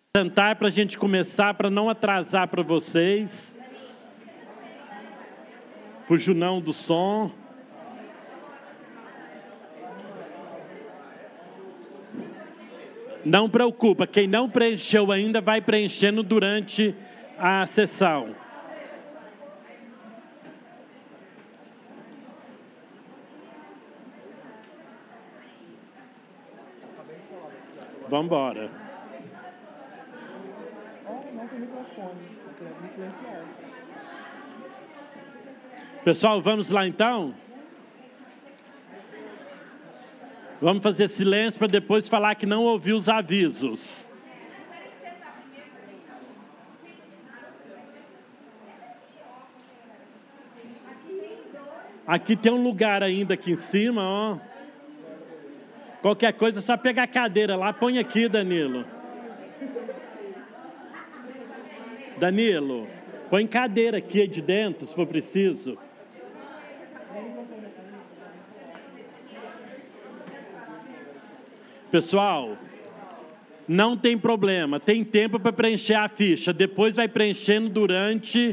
Sentar para a gente começar, para não atrasar para vocês. Para o Junão do som. Não preocupa, quem não preencheu ainda vai preenchendo durante a sessão. Vamos embora. Não tem microfone, me silenciar. Pessoal, vamos lá então? Vamos fazer silêncio para depois falar que não ouviu os avisos. Aqui tem um lugar ainda aqui em cima, ó. Qualquer coisa, é só pegar a cadeira lá, põe aqui, Danilo. Danilo, põe cadeira aqui de dentro, se for preciso. Pessoal, não tem problema, tem tempo para preencher a ficha. Depois vai preenchendo durante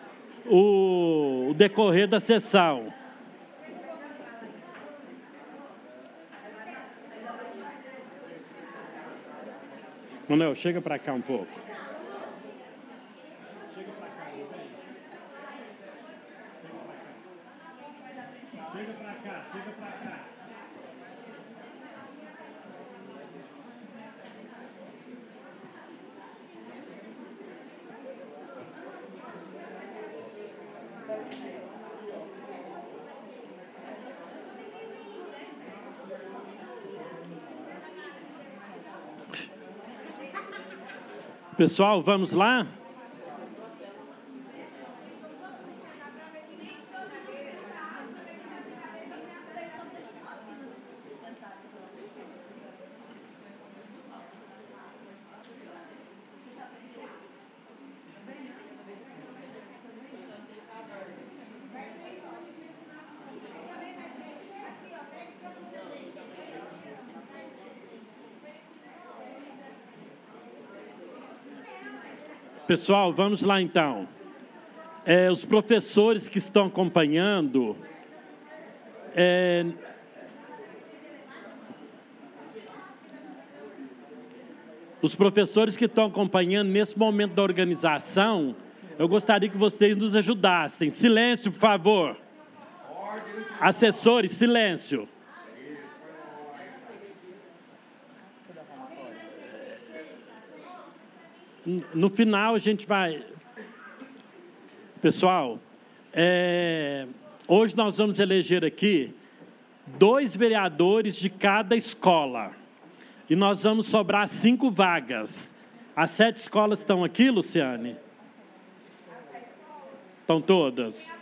o decorrer da sessão. Manuel, chega para cá um pouco. Chega para cá, chega para cá, chega para cá. Pessoal, vamos lá? Pessoal, vamos lá então. Os professores que estão acompanhando, nesse momento da organização, eu gostaria que vocês nos ajudassem. Silêncio, por favor. Assessores, silêncio. No final a gente vai... Pessoal, hoje nós vamos eleger aqui 2 vereadores de cada escola. E nós vamos sobrar 5 vagas. As 7 escolas estão aqui, Luciane? Estão todas?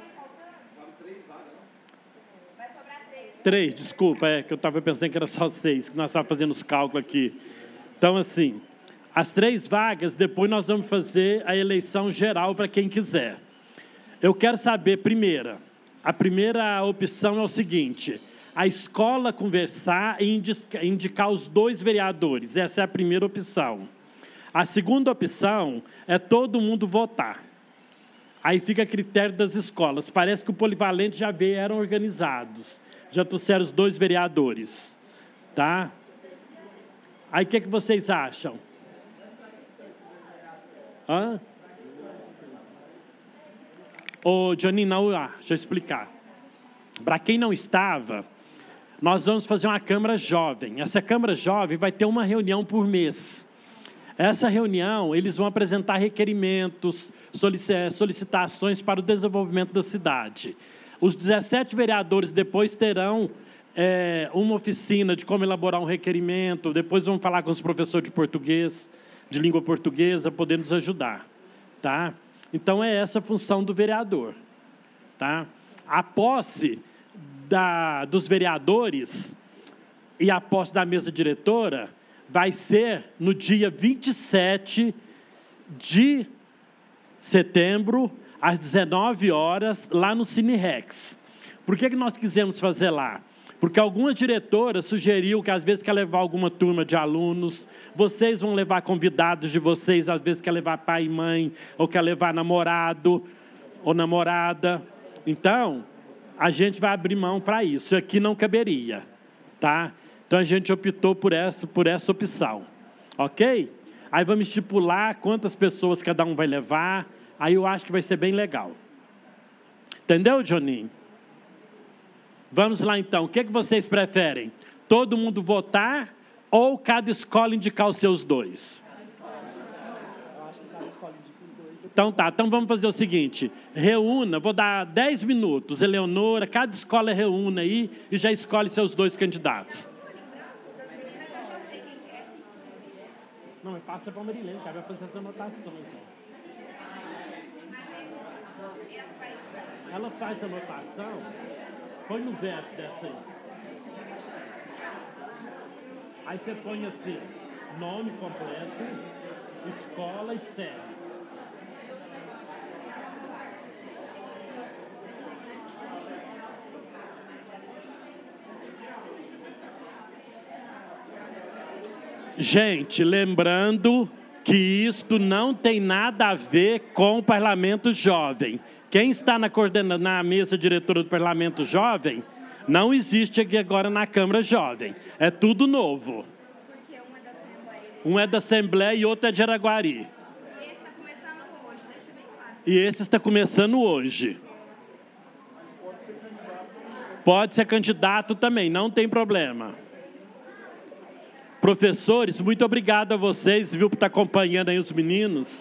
3, desculpa, que eu estava pensando que era só 6, que nós estávamos fazendo os cálculos aqui. Então, assim... As 3 vagas, depois nós vamos fazer a eleição geral para quem quiser. Eu quero saber, a primeira opção é o seguinte: a escola conversar e indicar os 2 vereadores. Essa é a primeira opção. A segunda opção é todo mundo votar. Aí fica a critério das escolas. Parece que o Polivalente já eram organizados. Já trouxeram os 2 vereadores. Tá? Aí o que vocês acham? Hã? Ô, Johnny, não, deixa eu explicar. Para quem não estava, nós vamos fazer uma Câmara Jovem. Essa Câmara Jovem vai ter uma reunião por mês. Essa reunião, eles vão apresentar requerimentos, solicitações para o desenvolvimento da cidade. Os 17 vereadores depois terão uma oficina de como elaborar um requerimento, depois vamos falar com os professores de português, de língua portuguesa, poder nos ajudar, tá? Então, é essa a função do vereador, tá? A posse dos vereadores e a posse da mesa diretora vai ser no dia 27 de setembro, às 19 horas, lá no Cine Rex. Por que nós quisemos fazer lá? Porque algumas diretoras sugeriram que às vezes quer levar alguma turma de alunos, vocês vão levar convidados de vocês, às vezes quer levar pai e mãe, ou quer levar namorado ou namorada. Então, a gente vai abrir mão para isso. Isso aqui não caberia, tá? Então, a gente optou por essa opção, ok? Aí vamos estipular quantas pessoas cada um vai levar, aí eu acho que vai ser bem legal. Entendeu, Joninho? Vamos lá, então. O que vocês preferem? Todo mundo votar ou cada escola indicar os seus dois? Eu acho que cada escola indica os dois. Então tá, então vamos fazer o seguinte, reúna, vou dar 10 minutos, Eleonora, cada escola reúna aí e já escolhe seus dois candidatos. Não, mas passa para a Marilene, cara, vai fazer as anotações. Ela faz a anotação, põe no verso dessa aí. Aí você põe assim, nome completo, escola e série. Gente, lembrando que isto não tem nada a ver com o Parlamento Jovem. Quem está na mesa diretora do Parlamento Jovem, não existe aqui agora na Câmara Jovem. É tudo novo. Porque um é da Assembleia. Um é da Assembleia e outro é de Araguari. E esse está começando hoje, deixa bem claro. E esse está começando hoje. Pode ser candidato também, não tem problema. Professores, muito obrigado a vocês, viu, por estar acompanhando aí os meninos.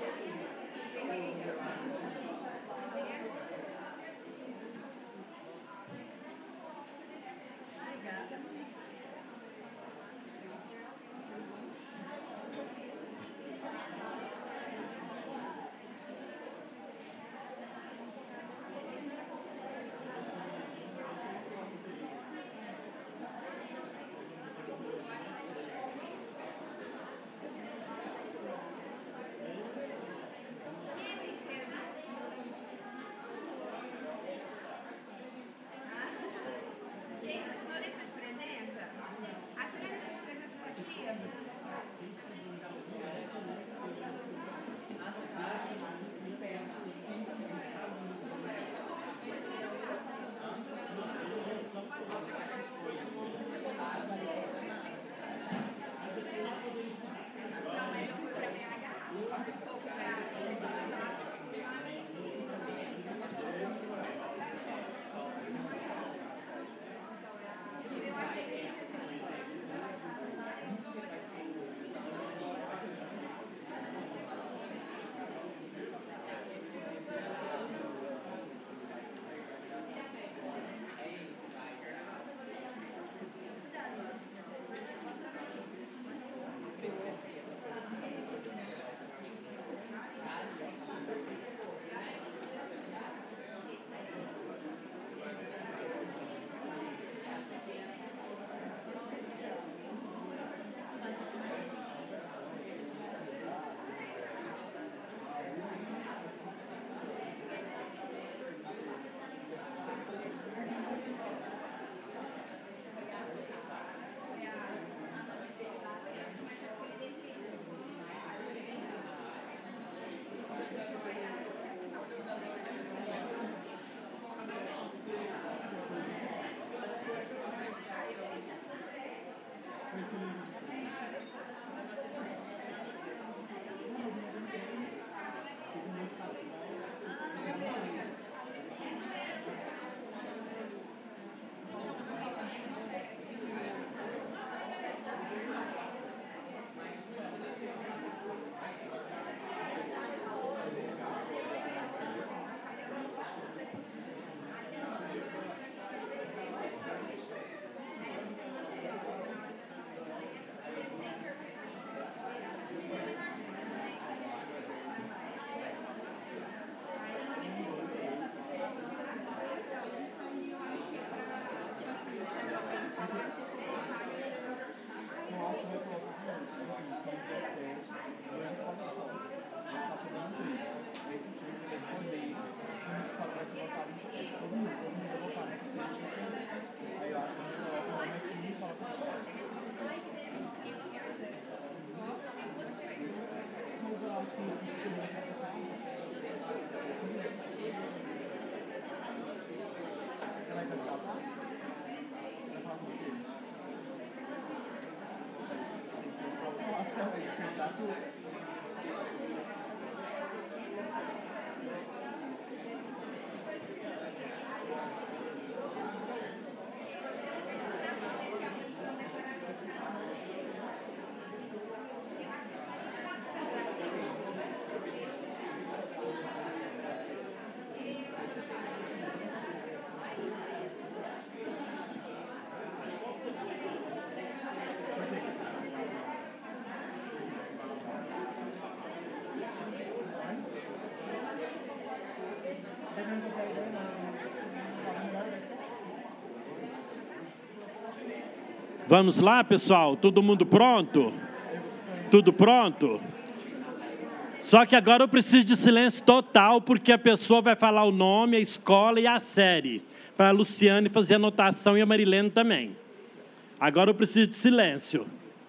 Vamos lá, pessoal? Todo mundo pronto? Tudo pronto? Só que agora eu preciso de silêncio total, porque a pessoa vai falar o nome, a escola e a série. Para a Luciane fazer anotação e a Marilene também. Agora eu preciso de silêncio.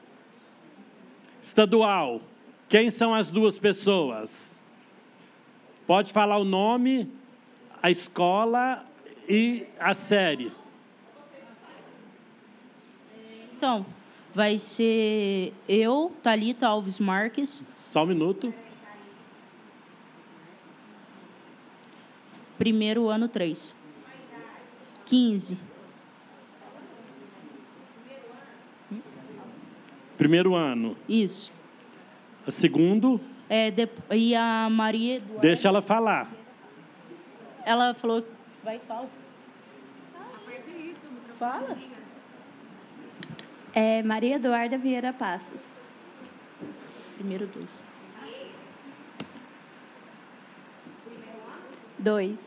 Estadual. Quem são as duas pessoas? Pode falar o nome, a escola e a série. Então, vai ser eu, Thalita Alves Marques. Só um minuto. Primeiro ano 3. 15. Primeiro ano. Isso. O segundo, E a Maria Eduarda, deixa ela falar. ela falou... Vai, fala. Fala. Maria Eduarda Vieira Passos. Primeiro 2. 2.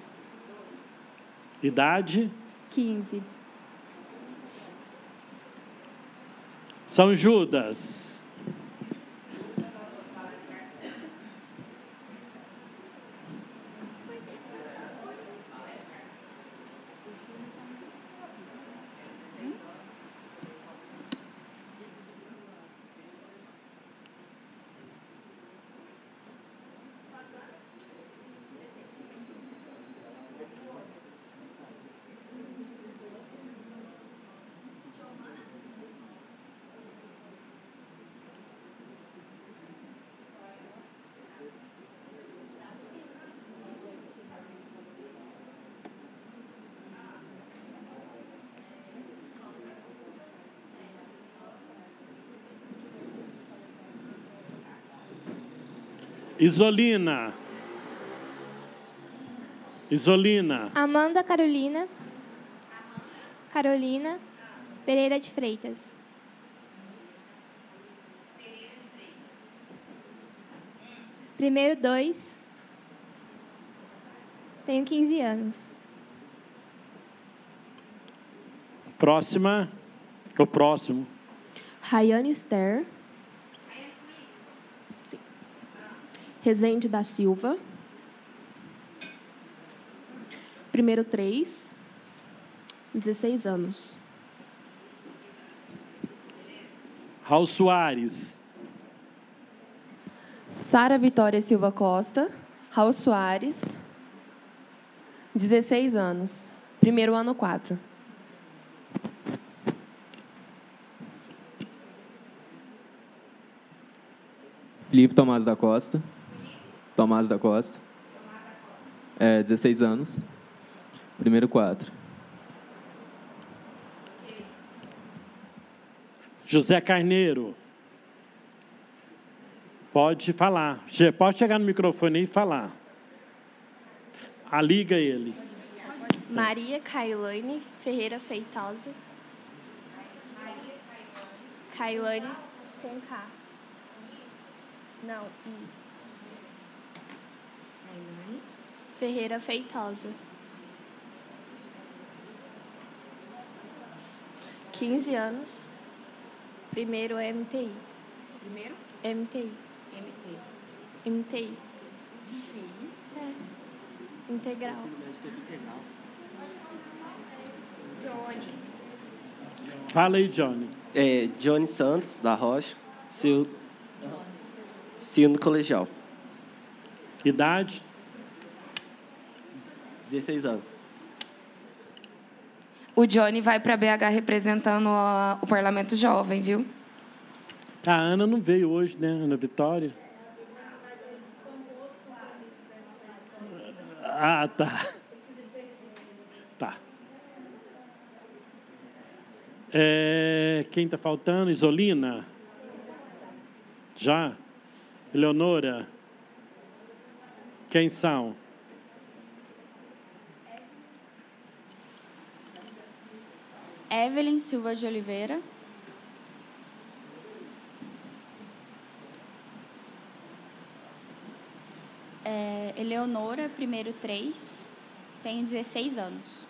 Idade, 15. São Judas. Isolina. Amanda Carolina Pereira de Freitas. Primeiro 2. Tenho 15 anos. Próxima. O próximo. Rayane Ster. Sim. Rezende da Silva. Primeiro 3. 16 anos. Raul Soares. Sara Vitória Silva Costa. Raul Soares. 16 anos. Primeiro ano 4. Felipe Tomás da Costa. 16 anos. Primeiro 4. José Carneiro. Pode falar. Pode chegar no microfone e falar. Liga ele. Maria Cailane Ferreira Feitosa. Cailane com K. Não, I. Ferreira Feitosa. 15 anos. Primeiro MTI. Primeiro? MTI. MTI. Integral. Johnny. Fala aí, Johnny. Johnny Santos, da Rocha. Ensino colegial. Idade? 16 anos. O Johnny vai para BH representando o Parlamento Jovem, viu? A Ana não veio hoje, né, Ana Vitória? Ah, tá. Tá. Quem está faltando? Isolina? Já? Eleonora? Quem são? Evelyn Silva de Oliveira. Eleonora, primeiro 3, tenho 16 anos.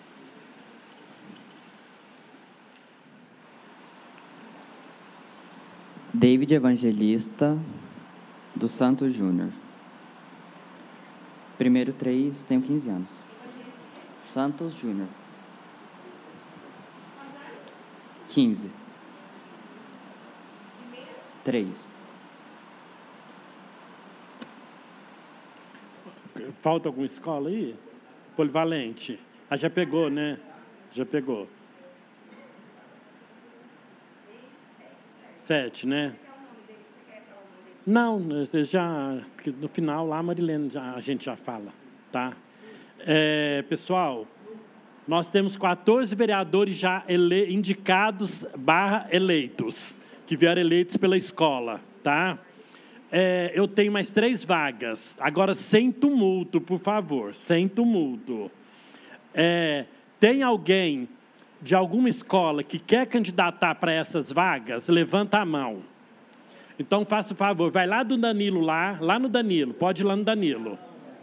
David Evangelista dos Santos Júnior. Primeiro 3, tenho 15 anos. Santos Júnior. 15. 3. Falta alguma escola aí? Polivalente. Ah, já pegou, né? Já pegou. 7, né? Não, no final lá, Marilene, a gente já fala, tá? Pessoal, nós temos 14 vereadores já indicados / eleitos, que vieram eleitos pela escola, tá? Eu tenho mais 3 vagas. Agora, sem tumulto, por favor, sem tumulto. Tem alguém de alguma escola que quer candidatar para essas vagas? Levanta a mão. Então, faça o favor, vai lá do Danilo, lá no Danilo, pode ir lá no Danilo.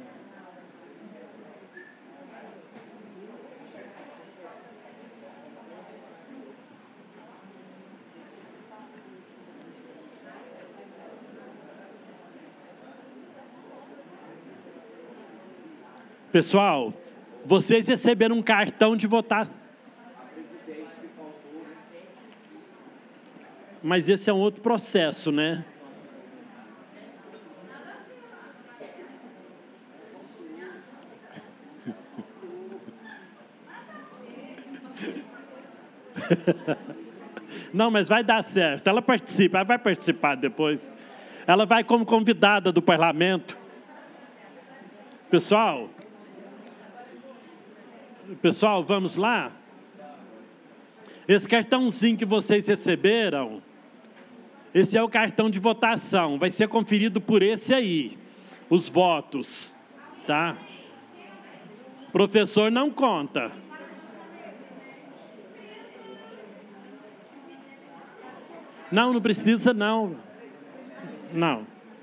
Pessoal, vocês receberam um cartão de votação. Mas esse é um outro processo, né? Não, mas vai dar certo. Ela participa, ela vai participar depois. Ela vai como convidada do parlamento. Pessoal, vamos lá? Esse cartãozinho que vocês receberam, esse é o cartão de votação. Vai ser conferido por esse aí, os votos, tá? Professor não conta. Não precisa não. Não.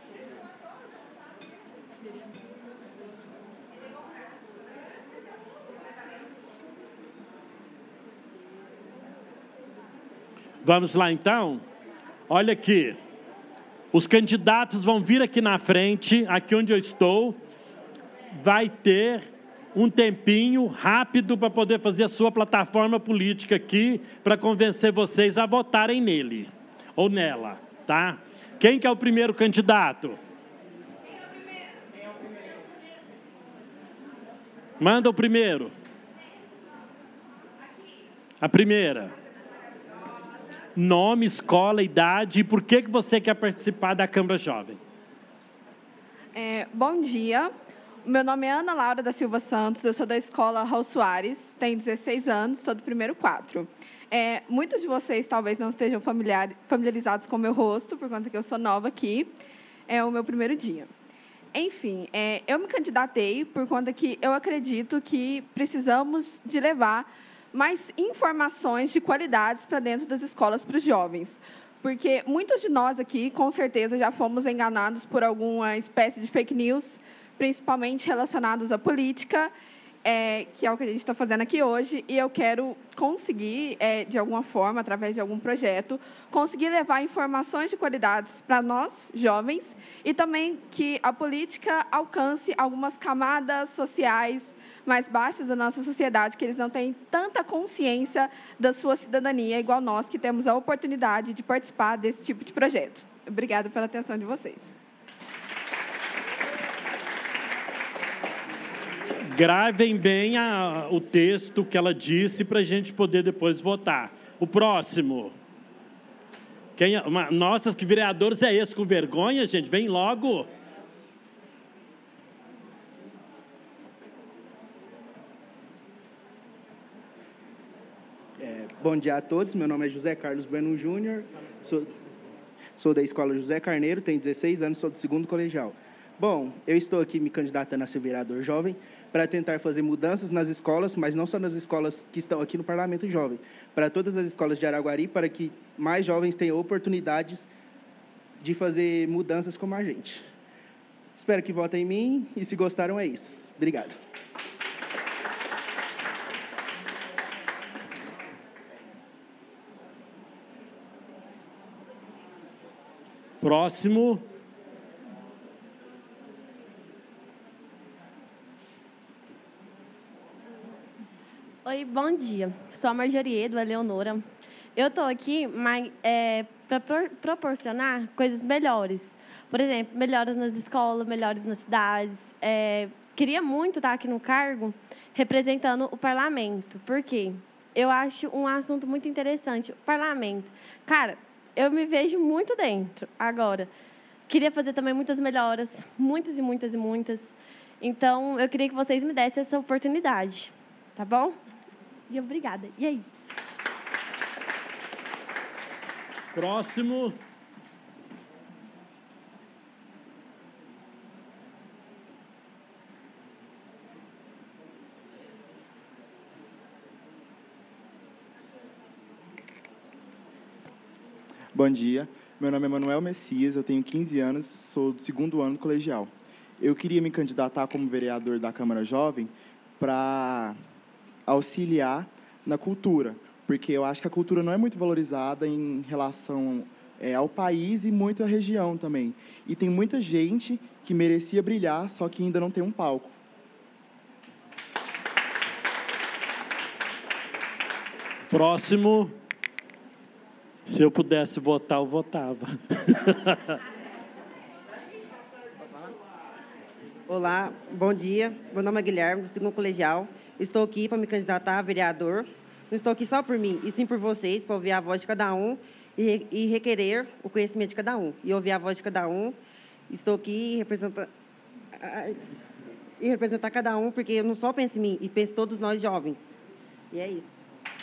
Vamos lá, então? Olha aqui. Os candidatos vão vir aqui na frente, aqui onde eu estou. Vai ter um tempinho rápido para poder fazer a sua plataforma política aqui, para convencer vocês a votarem nele ou nela, tá? Quem que é o primeiro candidato? Manda o primeiro. A primeira. Nome, escola, idade e por que você quer participar da Câmara Jovem? Bom dia, meu nome é Ana Laura da Silva Santos, eu sou da escola Raul Soares, tenho 16 anos, sou do primeiro 4. Muitos de vocês talvez não estejam familiarizados com o meu rosto, por conta que eu sou nova aqui, é o meu primeiro dia. Enfim, eu me candidatei por conta que eu acredito que precisamos de levar mais informações de qualidades para dentro das escolas para os jovens. Porque muitos de nós aqui, com certeza, já fomos enganados por alguma espécie de fake news, principalmente relacionados à política, que é o que a gente está fazendo aqui hoje, e eu quero conseguir, de alguma forma, através de algum projeto, conseguir levar informações de qualidades para nós, jovens, e também que a política alcance algumas camadas sociais mais baixas da nossa sociedade, que eles não têm tanta consciência da sua cidadania, igual nós, que temos a oportunidade de participar desse tipo de projeto. Obrigada pela atenção de vocês. Gravem bem o texto que ela disse para a gente poder depois votar. O próximo. Nossa, que vereadores é esse com vergonha, gente? Vem logo. Bom dia a todos, meu nome é José Carlos Bueno Júnior, sou da Escola José Carneiro, tenho 16 anos, sou do 2º colegial. Bom, eu estou aqui me candidatando a ser vereador jovem para tentar fazer mudanças nas escolas, mas não só nas escolas que estão aqui no Parlamento Jovem, para todas as escolas de Araguari, para que mais jovens tenham oportunidades de fazer mudanças como a gente. Espero que votem em mim e, se gostaram, é isso. Obrigado. Próximo. Oi, bom dia. Sou a Marjoriedo, a Leonora. Eu estou aqui para proporcionar coisas melhores. Por exemplo, melhoras nas escolas, melhores nas cidades. Queria muito estar aqui no cargo representando o parlamento. Por quê? Eu acho um assunto muito interessante. O parlamento. Cara, eu me vejo muito dentro agora. Queria fazer também muitas melhoras, muitas e muitas e muitas. Então, eu queria que vocês me dessem essa oportunidade, tá bom? E obrigada. E é isso. Próximo. Bom dia, meu nome é Manuel Messias, eu tenho 15 anos, sou do 2º ano do colegial. Eu queria me candidatar como vereador da Câmara Jovem para auxiliar na cultura, porque eu acho que a cultura não é muito valorizada em relação ao país e muito à região também. E tem muita gente que merecia brilhar, só que ainda não tem um palco. Próximo. Se eu pudesse votar, eu votava. Olá, bom dia. Meu nome é Guilherme, do 2º colegial. Estou aqui para me candidatar a vereador. Não estou aqui só por mim, e sim por vocês, para ouvir a voz de cada um e requerer o conhecimento de cada um. E ouvir a voz de cada um. Estou aqui e representar cada um, porque eu não só penso em mim, e penso em todos nós jovens. E é isso.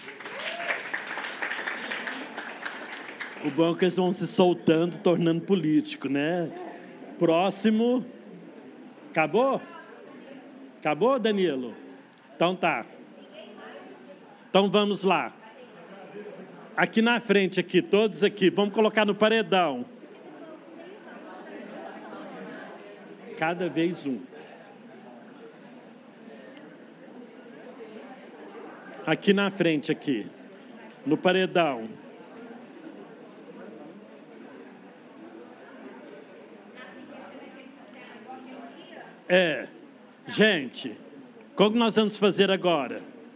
O bom é que eles vão se soltando, tornando político, né? Próximo. Acabou? Acabou, Danilo? Então tá. Então vamos lá. Aqui na frente, aqui, todos aqui. Vamos colocar no paredão. Cada vez um. Aqui na frente, aqui. No paredão. Gente, como nós vamos fazer agora?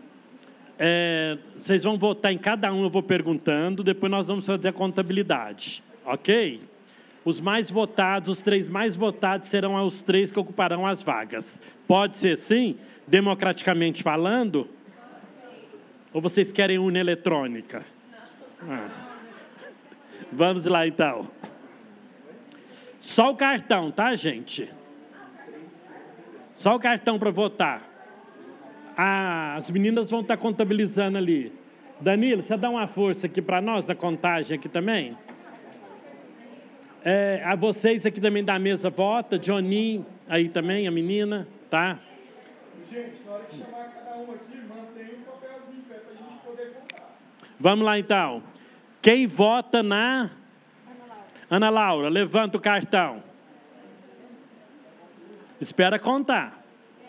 Vocês vão votar em cada um, eu vou perguntando, depois nós vamos fazer a contabilidade, ok? Os mais votados, os 3 mais votados serão os 3 que ocuparão as vagas. Pode ser sim, democraticamente falando? Ou vocês querem urna eletrônica? Vamos lá, então. Só o cartão, tá, gente? Só o cartão para votar. As meninas vão estar contabilizando ali. Danilo, você dá uma força aqui para nós, da contagem aqui também? A vocês aqui também da mesa vota. Johnny, aí também, a menina, tá? Gente, na hora de chamar cada um aqui, mantém um papelzinho para a gente poder votar. Vamos lá, então. Quem vota na... Ana Laura, levanta o cartão. Espera contar.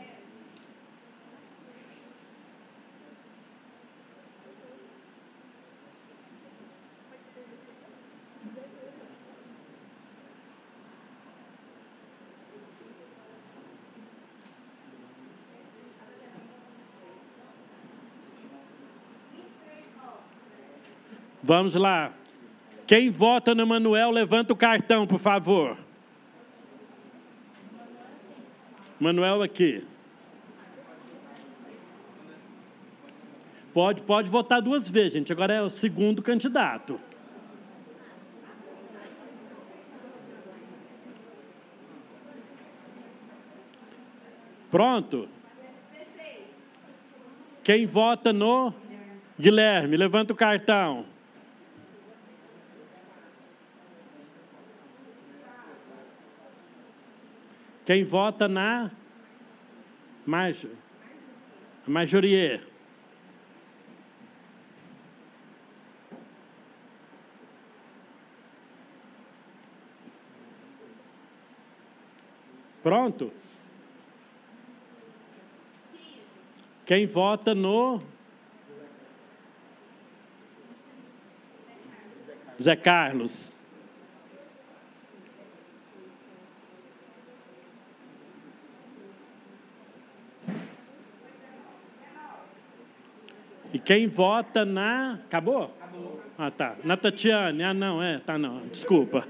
Vamos lá. Quem vota no Manuel, levanta o cartão, por favor. Manuel aqui. Pode votar 2 vezes, gente. Agora é o 2º candidato. Pronto? Quem vota no Guilherme, levanta o cartão. Quem vota na Marjorie? Pronto? Quem vota no Zé Carlos? E quem vota na... Acabou? Acabou. Ah, tá. Na Tatiane. Ah, não, tá, não. Desculpa.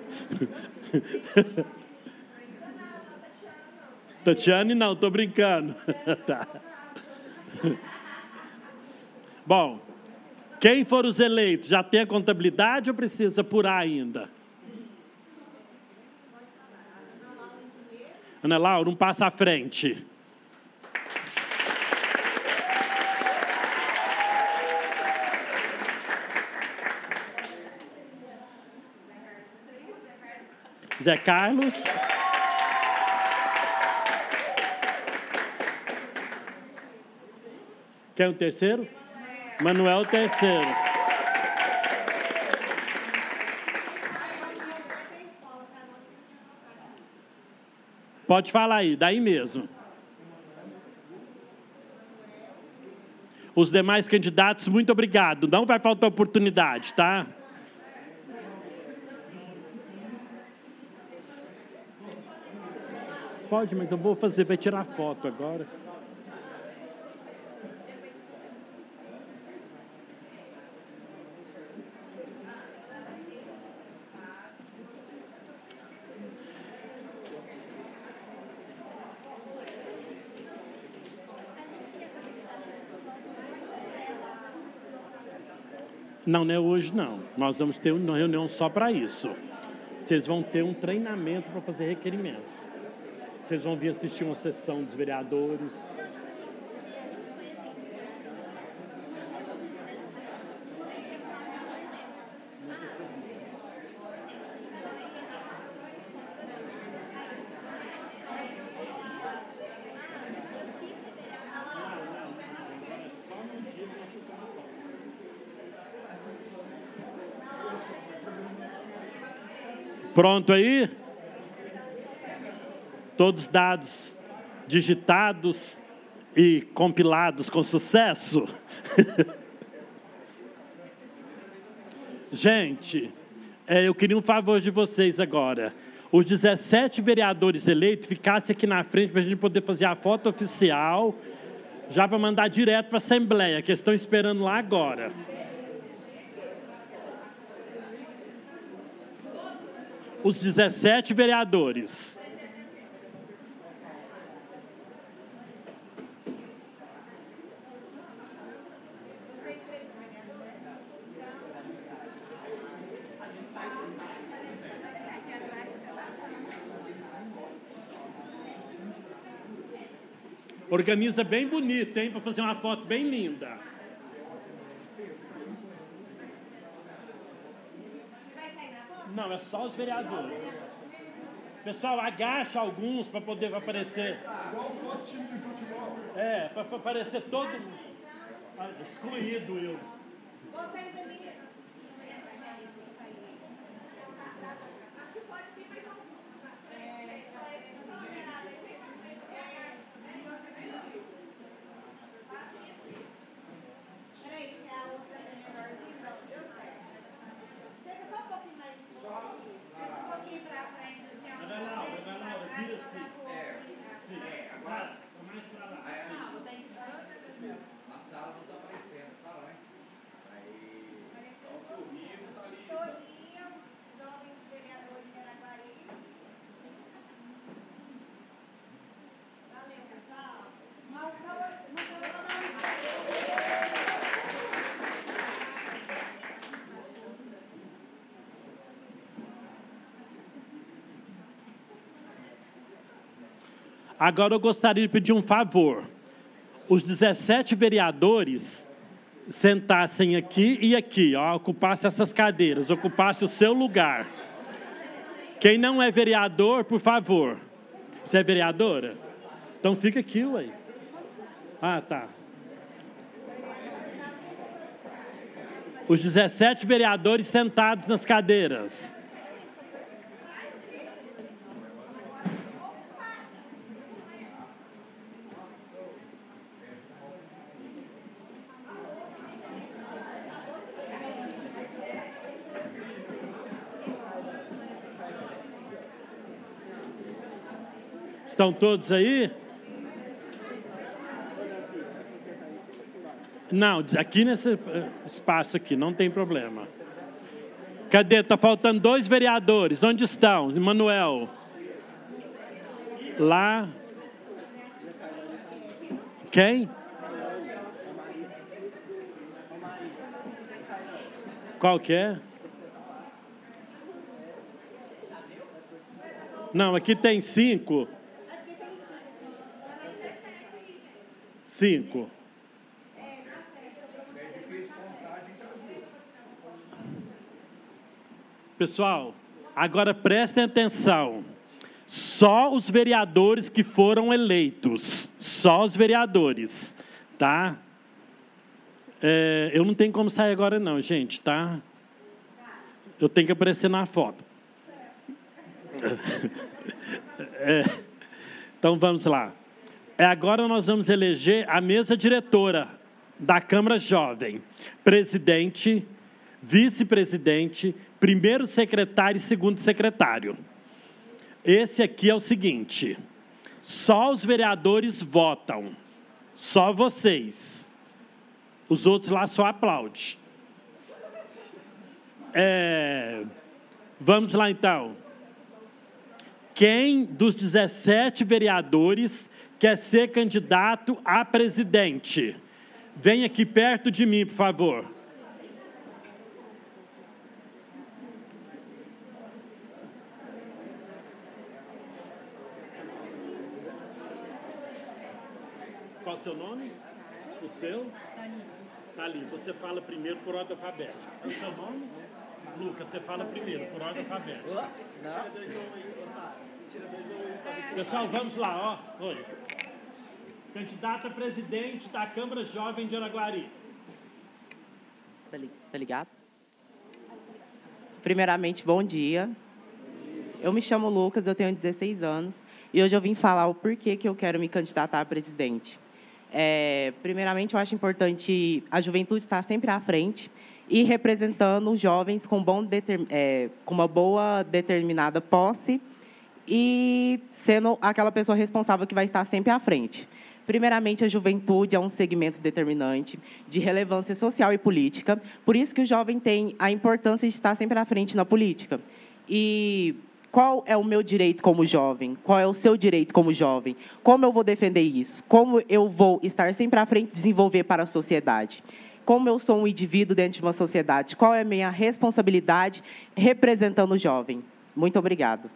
Tatiane, não, tô brincando. Tá. Bom, quem for os eleitos, já tem a contabilidade ou precisa apurar ainda? Ana Laura, um passo à frente. Zé Carlos. Quem é o terceiro? Manuel, terceiro. Pode falar aí, daí mesmo. Os demais candidatos, muito obrigado. Não vai faltar oportunidade, tá? Pode, mas eu vou fazer, vai tirar foto agora. Não, não é hoje não. Nós vamos ter uma reunião só para isso. Vocês vão ter um treinamento para fazer requerimentos. Vocês vão vir assistir uma sessão dos vereadores. Pronto aí? Todos dados digitados e compilados com sucesso? Gente, eu queria um favor de vocês agora. Os 17 vereadores eleitos ficassem aqui na frente para a gente poder fazer a foto oficial, já para mandar direto para a Assembleia, que estão esperando lá agora. Os 17 vereadores. Organiza bem bonito, hein? Para fazer uma foto bem linda. Não, é só os vereadores. Pessoal, agacha alguns para poder aparecer. Igual o time de futebol. Para aparecer todo excluído, Will. Agora eu gostaria de pedir um favor. Os 17 vereadores sentassem aqui e aqui, ó, ocupassem essas cadeiras, ocupassem o seu lugar. Quem não é vereador, por favor. Você é vereadora? Então fica aqui, ué. Ah, tá. Os 17 vereadores sentados nas cadeiras. Estão todos aí? Não, aqui nesse espaço aqui, não tem problema. Cadê? Está faltando 2 vereadores. Onde estão? Emanuel. Lá. Quem? Qual que é? Não, aqui tem 5. 5. Pessoal, agora prestem atenção. Só os vereadores que foram eleitos. Só os vereadores, tá? Eu não tenho como sair agora não, gente, tá? Eu tenho que aparecer na foto. Então vamos lá. Agora nós vamos eleger a mesa diretora da Câmara Jovem. Presidente, vice-presidente, primeiro secretário e segundo secretário. Esse aqui é o seguinte: só os vereadores votam. Só vocês. Os outros lá só aplaudem. Vamos lá então. Quem dos 17 vereadores quer ser candidato a presidente? Vem aqui perto de mim, por favor. Qual o seu nome? O seu? Tá ali. Você fala primeiro por ordem alfabética. O seu nome? Lucas, você fala primeiro por ordem alfabética. Pessoal, vamos lá, ó. Oi. Candidata a presidente da Câmara Jovem de Araguari. Tá ligado? Primeiramente, bom dia. Eu me chamo Lucas, eu tenho 16 anos. E hoje eu vim falar o porquê que eu quero me candidatar a presidente. Primeiramente, eu acho importante a juventude estar sempre à frente e representando os jovens com uma boa determinada posse e sendo aquela pessoa responsável que vai estar sempre à frente. Primeiramente, a juventude é um segmento determinante de relevância social e política, por isso que o jovem tem a importância de estar sempre à frente na política. E qual é o meu direito como jovem? Qual é o seu direito como jovem? Como eu vou defender isso? Como eu vou estar sempre à frente e desenvolver para a sociedade? Como eu sou um indivíduo dentro de uma sociedade? Qual é a minha responsabilidade representando o jovem? Muito obrigado.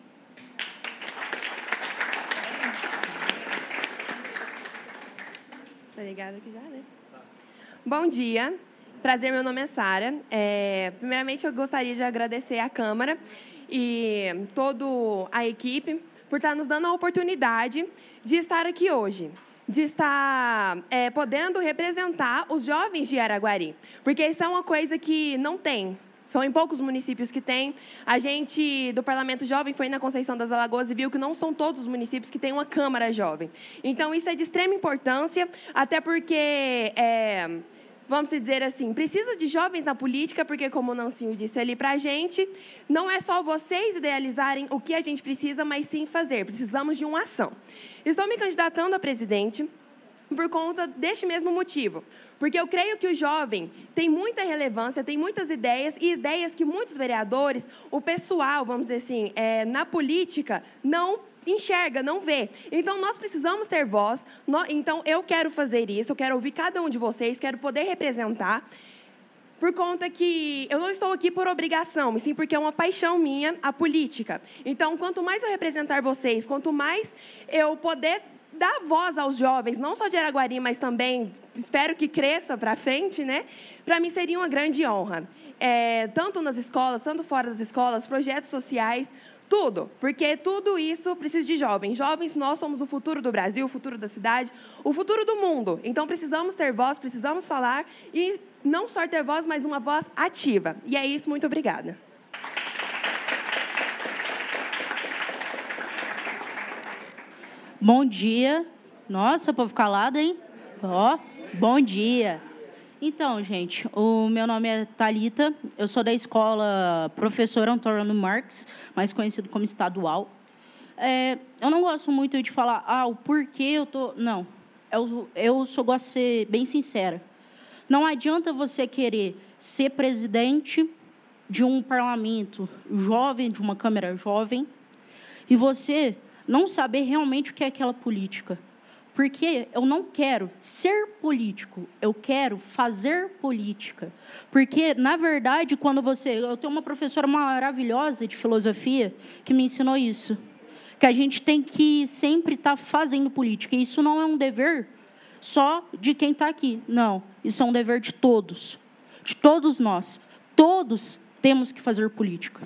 Obrigada aqui já, né? Bom dia. Prazer, meu nome é Sara. Primeiramente, eu gostaria de agradecer à Câmara e toda a equipe por estar nos dando a oportunidade de estar aqui hoje, de estar podendo representar os jovens de Araguari, porque isso é uma coisa que não tem. São em poucos municípios que tem. A gente, do Parlamento Jovem, foi na Conceição das Alagoas e viu que não são todos os municípios que têm uma Câmara Jovem. Então, isso é de extrema importância, até porque, vamos dizer assim, precisa de jovens na política, porque, como o Nancinho disse ali para a gente, não é só vocês idealizarem o que a gente precisa, mas sim fazer. Precisamos de uma ação. Estou me candidatando a presidente por conta deste mesmo motivo. Porque eu creio que o jovem tem muita relevância, tem muitas ideias, e ideias que muitos vereadores, o pessoal, vamos dizer assim, na política, não enxerga, não vê. Então, nós precisamos ter voz. Então, eu quero fazer isso, eu quero ouvir cada um de vocês, quero poder representar, por conta que eu não estou aqui por obrigação, mas sim porque é uma paixão minha, a política. Então, quanto mais eu representar vocês, quanto mais eu puder dar voz aos jovens, não só de Araguari, mas também, espero que cresça para frente, né? Para mim seria uma grande honra. Tanto nas escolas, tanto fora das escolas, projetos sociais, tudo, porque tudo isso precisa de jovens. Jovens, nós somos o futuro do Brasil, o futuro da cidade, o futuro do mundo. Então, precisamos ter voz, precisamos falar e não só ter voz, mas uma voz ativa. E é isso, muito obrigada. Bom dia. Nossa, povo calado, hein? Ó, bom dia. Então, gente, o meu nome é Thalita, eu sou da escola Professor Antônio Marques, mais conhecido como estadual. Eu não gosto muito de falar, o porquê eu tô... Não, eu só gosto de ser bem sincera. Não adianta você querer ser presidente de um parlamento jovem, de uma Câmara jovem, e você não saber realmente o que é aquela política. Porque eu não quero ser político, eu quero fazer política. Porque, na verdade, eu tenho uma professora maravilhosa de filosofia que me ensinou isso, que a gente tem que sempre estar fazendo política. E isso não é um dever só de quem está aqui, não. Isso é um dever de todos nós. Todos temos que fazer política.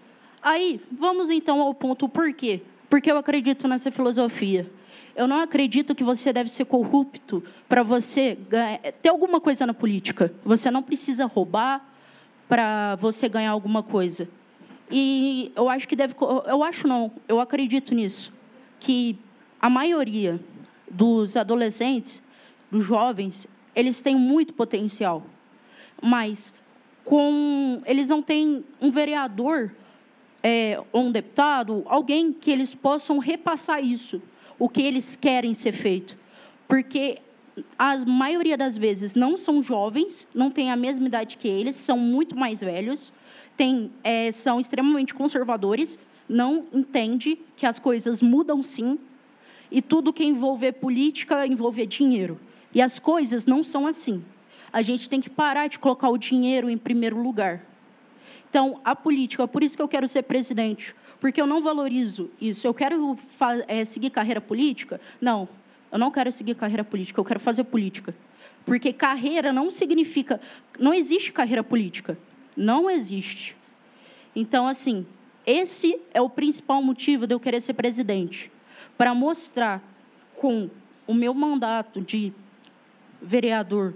Aí, vamos então ao ponto por quê? Porque eu acredito nessa filosofia. Eu não acredito que você deve ser corrupto para você ter alguma coisa na política. Você não precisa roubar para você ganhar alguma coisa. E eu acho que eu acredito nisso, que a maioria dos adolescentes, dos jovens, eles têm muito potencial, mas eles não têm um vereador, ou um deputado, alguém que eles possam repassar isso, o que eles querem ser feito. Porque a maioria das vezes não são jovens, não têm a mesma idade que eles, são muito mais velhos, são extremamente conservadores, não entendem que as coisas mudam sim, e tudo que envolver política envolve dinheiro. E as coisas não são assim. A gente tem que parar de colocar o dinheiro em primeiro lugar. Então, a política, por isso que eu quero ser presidente, porque eu não valorizo isso. Eu quero seguir carreira política? Não, eu não quero seguir carreira política, eu quero fazer política. Porque carreira não significa... Não existe carreira política. Não existe. Então, assim, esse é o principal motivo de eu querer ser presidente. Para mostrar com o meu mandato de vereador,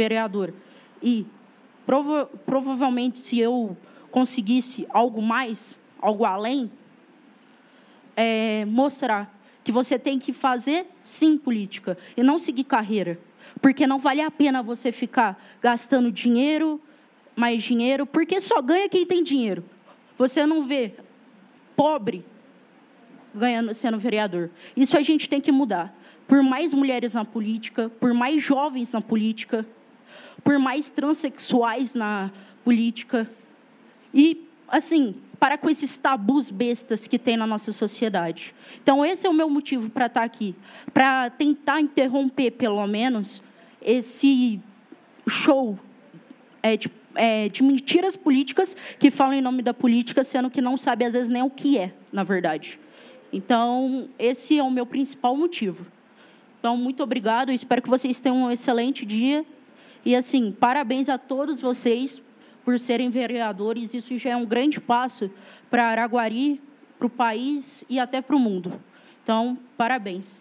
e provavelmente se eu conseguisse algo mais, algo além, mostrar que você tem que fazer, sim, política, e não seguir carreira. Porque não vale a pena você ficar gastando dinheiro, mais dinheiro, porque só ganha quem tem dinheiro. Você não vê pobre sendo vereador. Isso a gente tem que mudar. Por mais mulheres na política, por mais jovens na política, por mais transexuais na política. E, assim, parar com esses tabus bestas que tem na nossa sociedade. Então, esse é o meu motivo para estar aqui. Para tentar interromper, pelo menos, esse show de mentiras políticas que falam em nome da política, sendo que não sabe, às vezes, nem o que é, na verdade. Então, esse é o meu principal motivo. Então, muito obrigado. Eu espero que vocês tenham um excelente dia. E, assim, parabéns a todos vocês por serem vereadores. Isso já é um grande passo para Araguari, para o país e até para o mundo. Então, parabéns.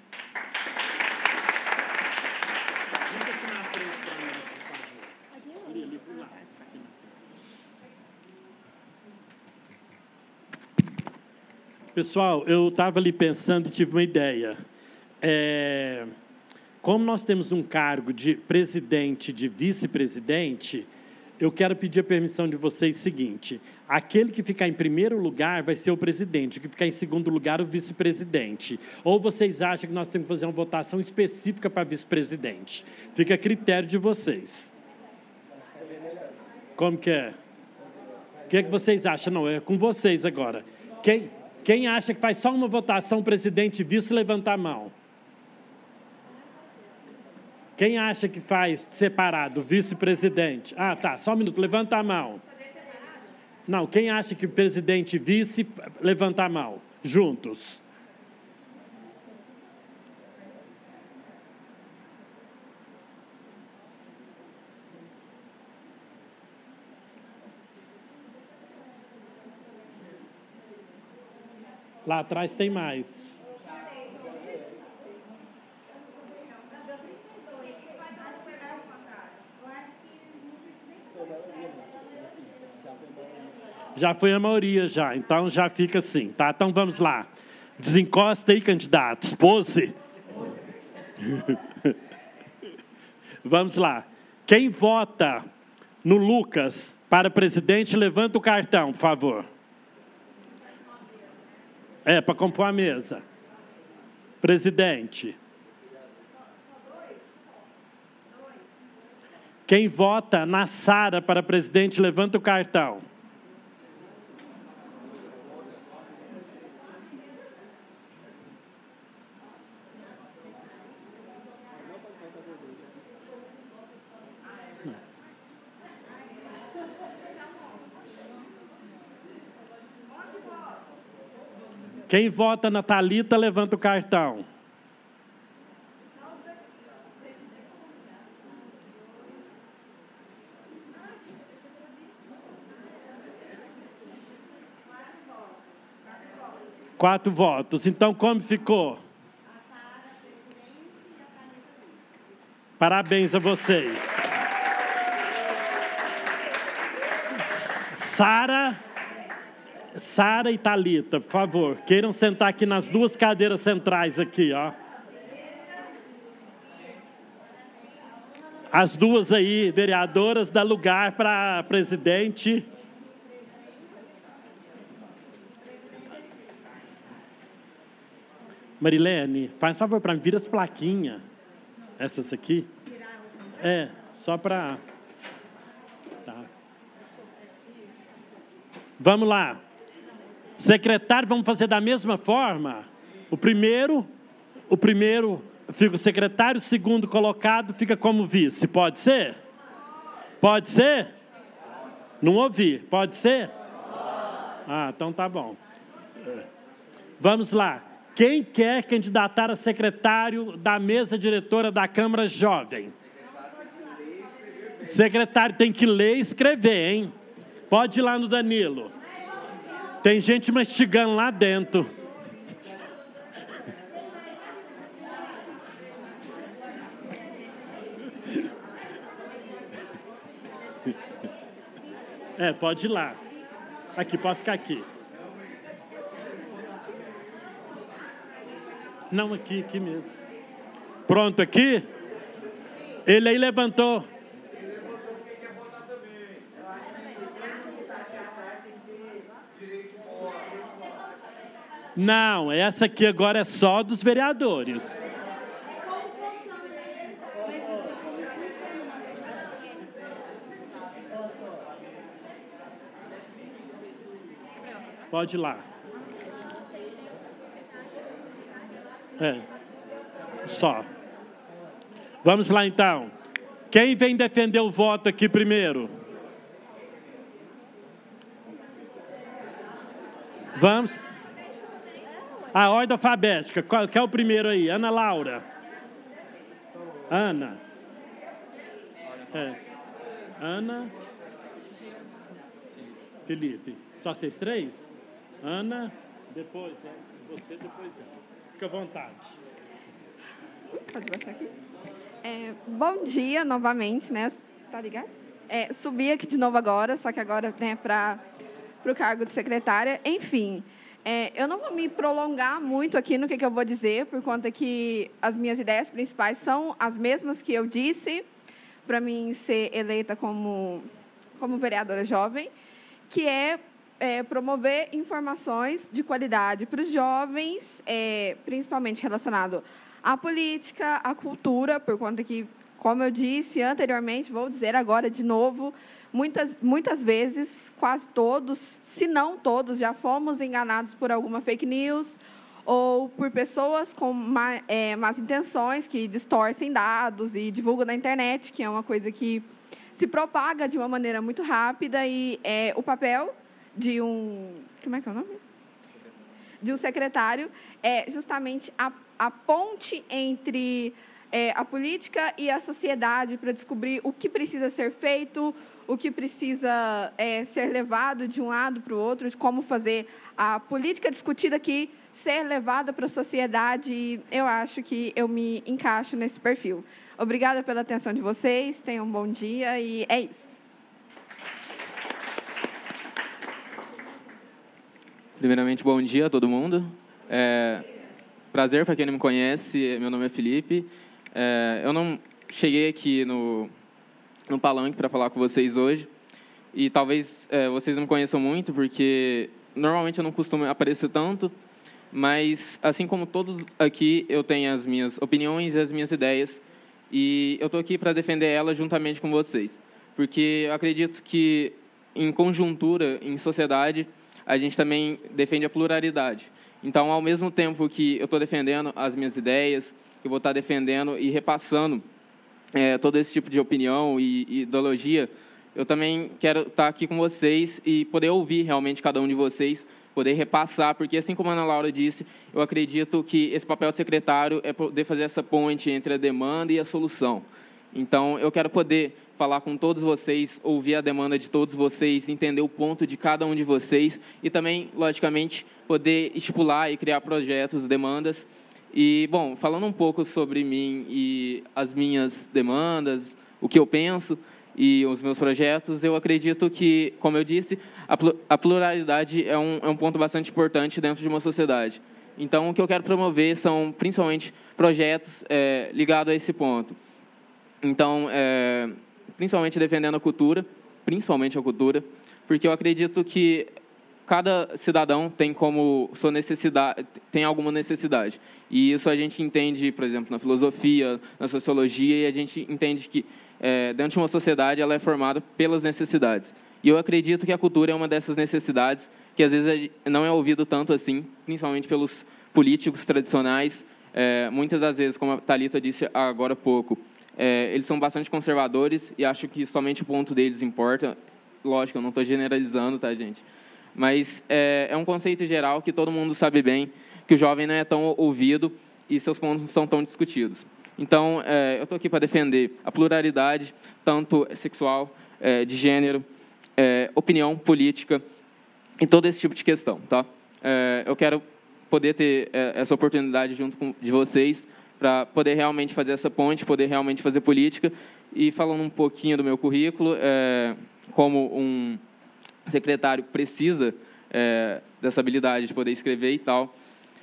Pessoal, eu estava ali pensando e tive uma ideia. Como nós temos um cargo de presidente, de vice-presidente, eu quero pedir a permissão de vocês seguinte: aquele que ficar em primeiro lugar vai ser o presidente, o que ficar em segundo lugar, o vice-presidente. Ou vocês acham que nós temos que fazer uma votação específica para vice-presidente? Fica a critério de vocês. Como que é? O que vocês acham? Não, é com vocês agora. Quem acha que faz só uma votação presidente e vice, levanta a mão. Quem acha que faz separado, vice-presidente? Tá, só um minuto, levanta a mão. Não, quem acha que presidente e vice, levanta a mão, juntos. Lá atrás tem mais. Já foi a maioria, já. Então, já fica assim, tá? Então, vamos lá. Desencosta aí, candidatos. Pose. Vamos lá. Quem vota no Lucas para presidente, levanta o cartão, por favor. Para compor a mesa. Presidente. Quem vota na Sara para presidente, levanta o cartão. Quem vota na Thalita, levanta o cartão. Quatro votos. Então, como ficou? Parabéns a vocês. Sara e Thalita, por favor, queiram sentar aqui nas duas cadeiras centrais aqui, ó. As duas aí, vereadoras, dá lugar para presidente. Marilene, faz favor para mim, vira as plaquinhas. Essas aqui. Só para... Tá. Vamos lá. Secretário, vamos fazer da mesma forma. O primeiro fica o secretário, o segundo colocado fica como vice. Pode ser? Pode ser? Não ouvi. Pode ser? Então tá bom. Vamos lá. Quem quer candidatar a secretário da mesa diretora da Câmara Jovem? Secretário tem que ler e escrever, hein? Pode ir lá no Danilo. Tem gente mastigando lá dentro. Pode ir lá. Aqui, pode ficar aqui. Não, aqui mesmo. Pronto, aqui? Ele aí levantou. Não, essa aqui agora é só dos vereadores. Pode ir lá. Só. Vamos lá, então. Quem vem defender o voto aqui primeiro? Vamos. A ordem alfabética. Qual é o primeiro aí? Ana Laura. Ana. Ana. Felipe. Só vocês três? Ana, depois você, depois ela. Fica à vontade. Pode baixar aqui. Bom dia novamente, né? Tá ligado? Subi aqui de novo agora, só que agora, né, para o cargo de secretária. Enfim, eu não vou me prolongar muito aqui no que eu vou dizer, por conta que as minhas ideias principais são as mesmas que eu disse para mim ser eleita como vereadora jovem, que é promover informações de qualidade para os jovens, principalmente relacionado à política, à cultura, por conta que, como eu disse anteriormente, vou dizer agora de novo, muitas vezes, quase todos, se não todos, já fomos enganados por alguma fake news ou por pessoas com más intenções que distorcem dados e divulgam na internet, que é uma coisa que se propaga de uma maneira muito rápida e o papel de como é que é o nome? De um secretário é justamente a ponte entre a política e a sociedade para descobrir o que precisa ser feito, o que precisa ser levado de um lado para o outro, de como fazer a política discutida aqui ser levada para a sociedade. E eu acho que eu me encaixo nesse perfil. Obrigada pela atenção de vocês, tenham um bom dia e é isso. Primeiramente, bom dia a todo mundo. Prazer para quem não me conhece, meu nome é Felipe. Eu não cheguei aqui no palanque para falar com vocês hoje e talvez vocês não me conheçam muito porque normalmente eu não costumo aparecer tanto, mas assim como todos aqui eu tenho as minhas opiniões e as minhas ideias e eu estou aqui para defender elas juntamente com vocês, porque eu acredito que em conjuntura, em sociedade, a gente também defende a pluralidade. Então, ao mesmo tempo que eu estou defendendo as minhas ideias, eu vou estar defendendo e repassando todo esse tipo de opinião e ideologia, eu também quero estar aqui com vocês e poder ouvir realmente cada um de vocês, poder repassar, porque assim como a Ana Laura disse, eu acredito que esse papel de secretário é poder fazer essa ponte entre a demanda e a solução. Então, eu quero poder falar com todos vocês, ouvir a demanda de todos vocês, entender o ponto de cada um de vocês e também, logicamente, poder estipular e criar projetos, demandas. E, bom, falando um pouco sobre mim e as minhas demandas, o que eu penso e os meus projetos, eu acredito que, como eu disse, a pluralidade é um ponto bastante importante dentro de uma sociedade. Então, o que eu quero promover são, principalmente, projetos ligados a esse ponto. Então, principalmente defendendo a cultura, principalmente a cultura, porque eu acredito que cada cidadão tem como sua necessidade, tem alguma necessidade. E isso a gente entende, por exemplo, na filosofia, na sociologia, e a gente entende que dentro de uma sociedade ela é formada pelas necessidades. E eu acredito que a cultura é uma dessas necessidades que às vezes não é ouvido tanto assim, principalmente pelos políticos tradicionais. Muitas das vezes, como a Thalita disse agora há pouco, eles são bastante conservadores e acho que somente o ponto deles importa. Lógico, eu não estou generalizando, tá, gente? Mas é um conceito geral que todo mundo sabe bem, que o jovem não é tão ouvido e seus pontos não são tão discutidos. Então, eu estou aqui para defender a pluralidade, tanto sexual, de gênero, opinião política, e todo esse tipo de questão, tá? Eu quero poder ter essa oportunidade junto de vocês, para poder realmente fazer essa ponte, poder realmente fazer política. E falando um pouquinho do meu currículo, como um secretário precisa dessa habilidade de poder escrever e tal,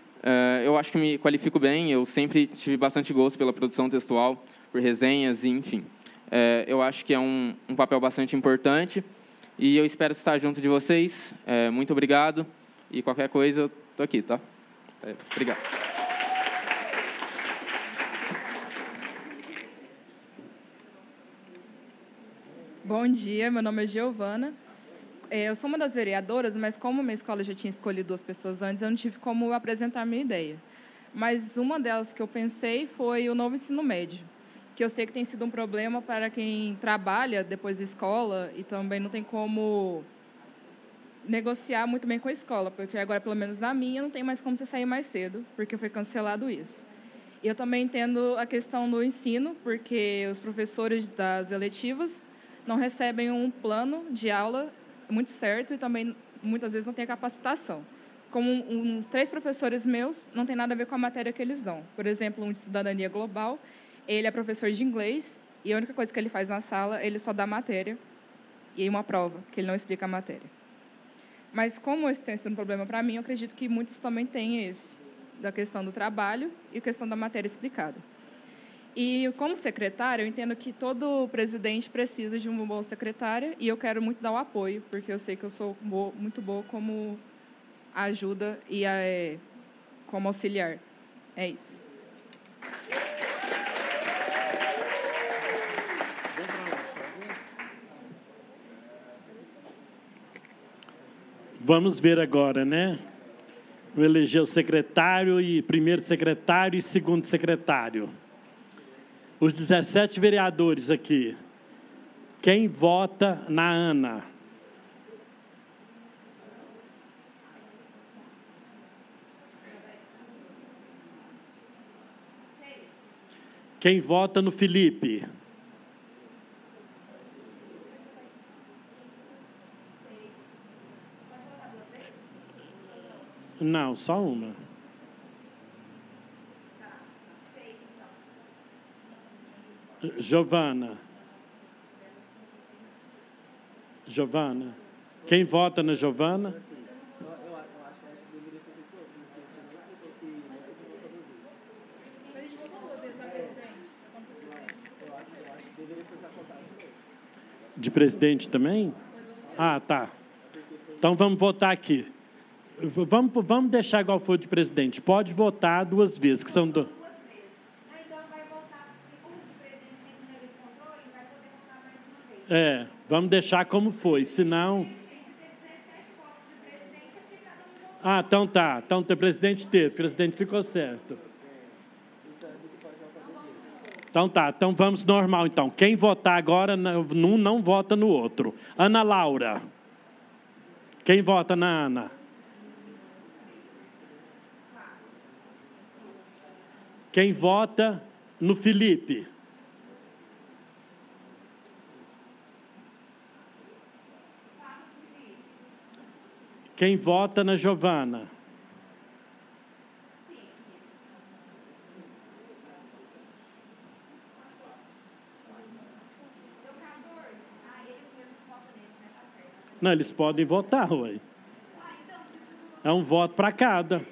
eu acho que me qualifico bem, eu sempre tive bastante gosto pela produção textual, por resenhas, e, enfim. Eu acho que é um papel bastante importante e eu espero estar junto de vocês. Muito obrigado e qualquer coisa, eu estou aqui, tá? Obrigado. Bom dia, meu nome é Giovana. Eu sou uma das vereadoras, mas como minha escola já tinha escolhido 2 pessoas antes, eu não tive como apresentar minha ideia. Mas uma delas que eu pensei foi o novo ensino médio, que eu sei que tem sido um problema para quem trabalha depois da escola e também não tem como negociar muito bem com a escola, porque agora, pelo menos na minha, não tem mais como você sair mais cedo, porque foi cancelado isso. E eu também entendo a questão do ensino, porque os professores das eletivas não recebem um plano de aula muito certo e também, muitas vezes, não tem a capacitação. Como 3 professores meus, não tem nada a ver com a matéria que eles dão. Por exemplo, um de cidadania global, ele é professor de inglês e a única coisa que ele faz na sala, ele só dá matéria e uma prova, que ele não explica a matéria. Mas como esse tem sido um problema para mim, eu acredito que muitos também têm esse, da questão do trabalho e a questão da matéria explicada. E, como secretária, eu entendo que todo presidente precisa de uma boa secretária e eu quero muito dar o apoio, porque eu sei que eu sou muito boa como ajuda e como auxiliar. É isso. Vamos ver agora, né? Vou eleger o secretário e primeiro secretário e segundo secretário. Os 17 vereadores aqui. Quem vota na Ana? Quem vota no Felipe? Não, só uma. Giovana. Giovana. Quem vota na Giovana? De presidente também? Ah, tá. Então vamos votar aqui. Vamos deixar igual foi de presidente. Pode votar 2 vezes, que são do... Vamos deixar como foi, senão... Ah, então tá. Então o presidente teve, o presidente ficou certo. Então tá, então vamos normal então. Quem votar agora num não vota no outro. Ana Laura. Quem vota na Ana? Quem vota no Felipe? Quem vota na Giovana? Não, eles podem votar, ué. É um voto para cada.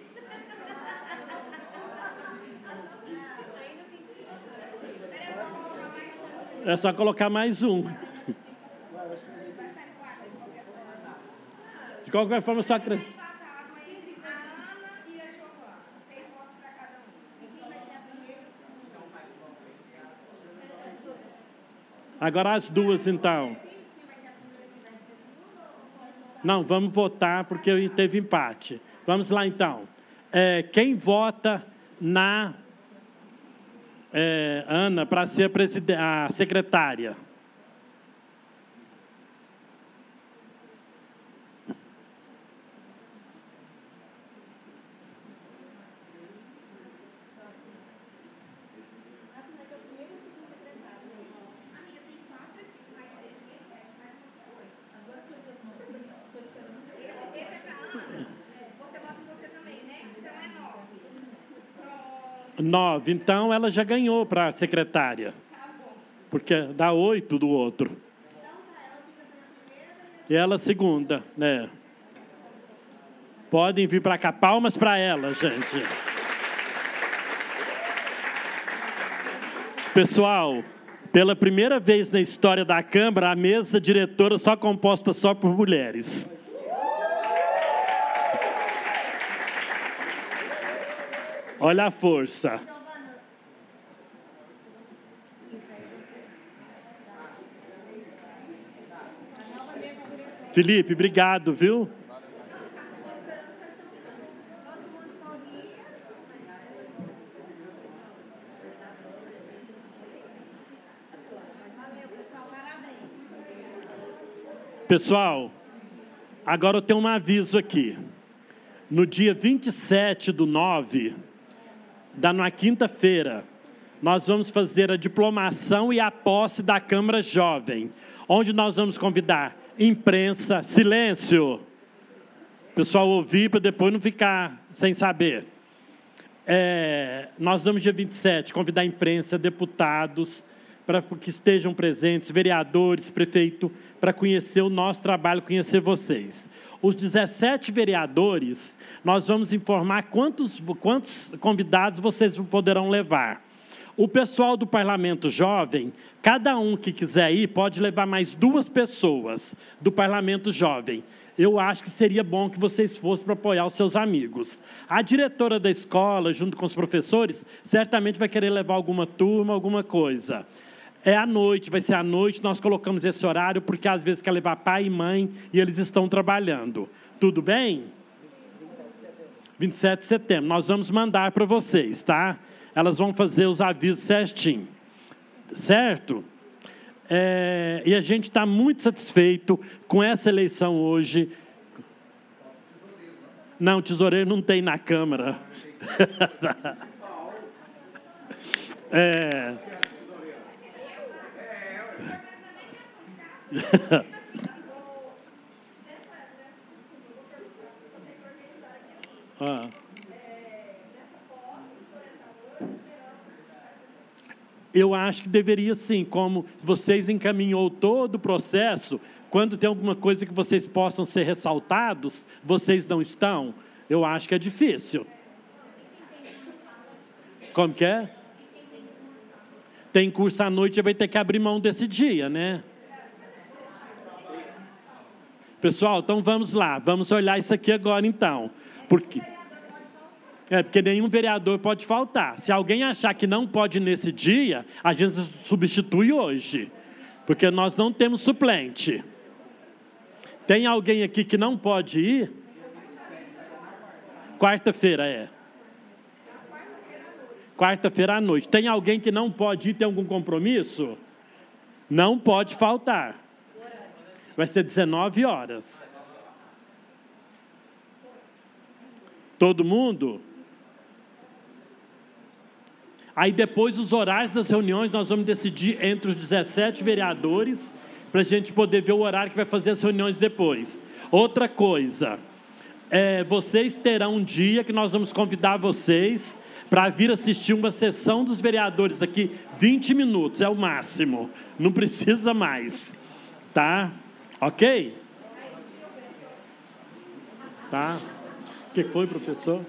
É só colocar mais um. De qualquer forma, só... Agora as duas, então. Não, vamos votar porque teve empate. Vamos lá, então. Quem vota na Ana para ser a secretária? Nove. Então, ela já ganhou para a secretária. Porque dá 8 do outro. E ela segunda, né? Podem vir para cá. Palmas para ela, gente. Pessoal, pela primeira vez na história da Câmara, a mesa diretora só composta só por mulheres. Olha a força. Felipe, obrigado, viu? Pessoal, agora eu tenho um aviso aqui. No dia 27/9, na quinta-feira, nós vamos fazer a diplomação e a posse da Câmara Jovem, onde nós vamos convidar imprensa, silêncio, pessoal ouvir para depois não ficar sem saber. Nós vamos, dia 27, convidar imprensa, deputados, para que estejam presentes, vereadores, prefeito, para conhecer o nosso trabalho, conhecer vocês. Os 17 vereadores, nós vamos informar quantos convidados vocês poderão levar. O pessoal do Parlamento Jovem, cada um que quiser ir, pode levar mais 2 pessoas do Parlamento Jovem. Eu acho que seria bom que vocês fossem para apoiar os seus amigos. A diretora da escola, junto com os professores, certamente vai querer levar alguma turma, alguma coisa. À noite, vai ser à noite, nós colocamos esse horário, porque às vezes quer levar pai e mãe, e eles estão trabalhando. Tudo bem? 27 de setembro, nós vamos mandar para vocês, tá? Elas vão fazer os avisos certinho, certo? E a gente está muito satisfeito com essa eleição hoje. Não, tesoureiro não tem na Câmara. Eu acho que deveria sim, como vocês encaminhou todo o processo, quando tem alguma coisa que vocês possam ser ressaltados, vocês não estão, eu acho que é difícil. Como que é? Tem curso à noite, vai ter que abrir mão desse dia, né? Pessoal, então vamos lá, vamos olhar isso aqui agora então. Porque nenhum vereador pode faltar. Se alguém achar que não pode ir nesse dia, a gente substitui hoje. Porque nós não temos suplente. Tem alguém aqui que não pode ir? Quarta-feira é. Quarta-feira à noite. Tem alguém que não pode ir, tem algum compromisso? Não pode faltar. Vai ser 19 horas. Todo mundo? Aí depois os horários das reuniões nós vamos decidir entre os 17 vereadores para a gente poder ver o horário que vai fazer as reuniões depois. Outra coisa, vocês terão um dia que nós vamos convidar vocês para vir assistir uma sessão dos vereadores aqui, 20 minutos é o máximo, não precisa mais, tá? Ok? Tá? O que foi, professor?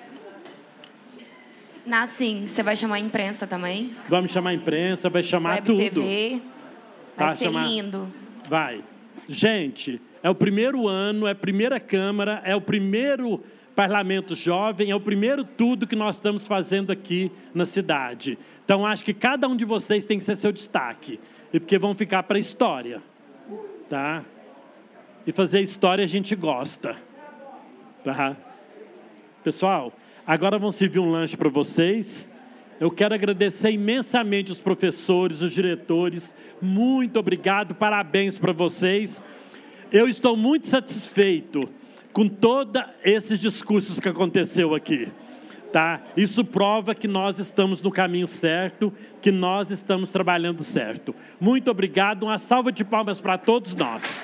Sim, você vai chamar a imprensa também? Vamos chamar a imprensa, vai chamar Web tudo. TV, vai ser lindo. Vai. Gente, é o primeiro ano, é a primeira Câmara, é o primeiro Parlamento Jovem, é o primeiro tudo que nós estamos fazendo aqui na cidade. Então, acho que cada um de vocês tem que ser seu destaque, e porque vão ficar para a história. Tá? E fazer história a gente gosta. Tá? Pessoal, agora vão servir um lanche para vocês. Eu quero agradecer imensamente os professores, os diretores. Muito obrigado, parabéns para vocês. Eu estou muito satisfeito com todos esses discursos que aconteceu aqui. Tá? Isso prova que nós estamos no caminho certo, que nós estamos trabalhando certo. Muito obrigado, uma salva de palmas para todos nós.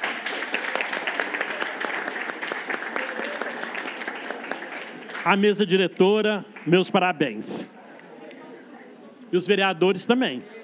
A mesa diretora, meus parabéns. E os vereadores também.